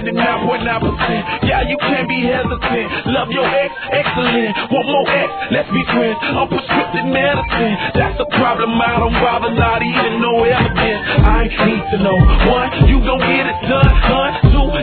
99.9%. Yeah, you can't be hesitant. Love your ex, excellent. Want more ex, let's be friends. I'm prescriptive medicine. That's the problem, I don't bother, not even no evidence. I need to know. 1, you gon' get it done. 2,